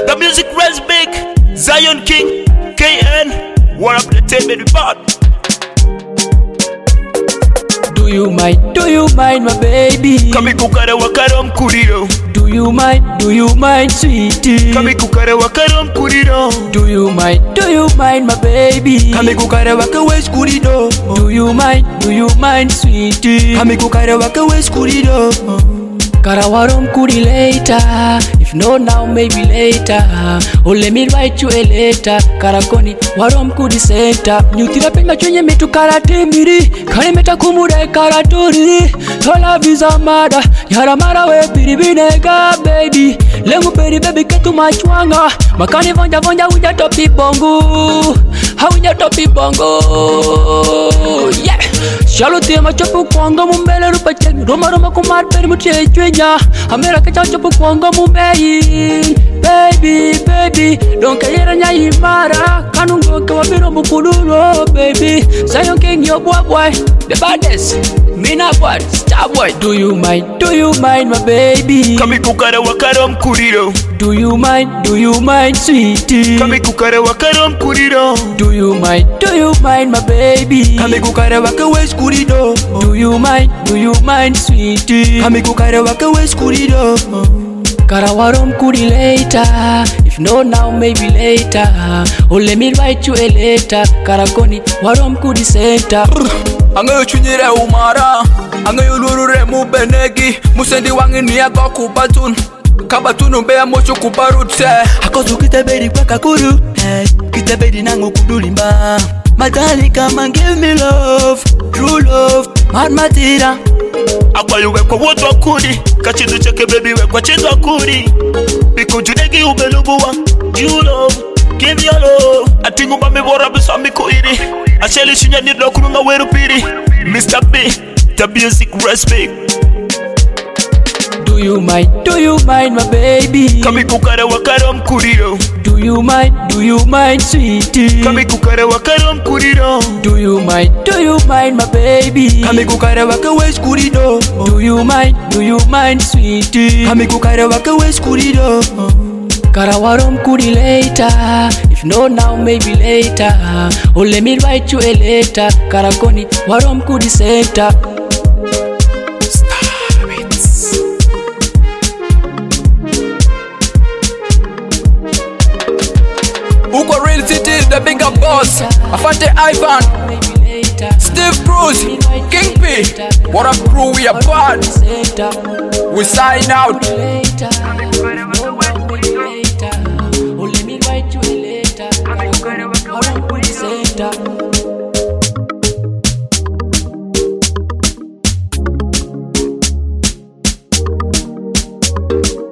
The music res big. Zion King, KN. What up the tape baby part? Do you mind my baby? Kami kukare wakaro mkuriro. Do you mind sweetie? Kami kukare wakaro mkuriro. Do you mind my baby? Kami kukare wakawe skurido. Do you mind sweetie? Kami kukare wakawe skurido. Kara warom kuri later. If not now, maybe later. Oh, let me write you a letter. Karakoni warom kuri center. Nyutira penga chwenye metu karate miri. Kani meta kumure karatori. Tola visa mada. Yara mara we piri binega baby. Lengu peri baby ketu machwanga. Makani vonja uja topi bongo. Hauja topi bongo. Yeah. Shaluti machopu kwanga mumbele rupa cheng. Roma kumar peri mutie chwenya. Amera kecha chopu kwanga mumei. Baby, don't care nya imara. Kanungo kwa biro mukuduro, baby. Zion King, your boy, the baddest. Mina boy, star boy. Do you mind my baby? Kami kukare wakaro mkuriro. Do you mind sweetie? Kami kukare wakaro mkuriro. Do you mind my baby? Kami kukare wakawe skurido. Do you mind sweetie? Kami kukare wakawe skurido. Kara warom kuri later. If not now, maybe later. Oh, let me write you a letter. Karakoni warom kuri center. Angayo chunyire umara. Angayo lurure mubenegi. Musendi wangi niya goku batun. Kabatunu mbea mocho kubarutse. Hakozu kitabedi kwa kakuru. Kitabedi nangu kudulimba. Matali come and give me love. True love. Matira. Akwayo wekwa wotu wakuri. Kachidu cheke baby wekwa chidu wakuri. Biko junegi ubelubuwa. You love. Give your love. Atingu mami wora bisa miko iri. Asheli shunya nidlo kurunga weru piri. Mr. B. The music respect. Do you mind my baby? Kami kukare wakaro mkuriro. Do you mind sweetie? Kami kukare wakaro mkuriro. Do you mind my baby? Kami kukare wakawe skurido. Do you mind sweetie? Kami kukare wakawe skurido. Kara warom kuri later. If not now, maybe later. Oh, let me write you a letter. Karakoni warom kuri center. Uko Real City, the bigger boss. Afante Ivan, Steve Bruce, King P. What up crew, we are bad. We sign out. Oh, let me write you a letter.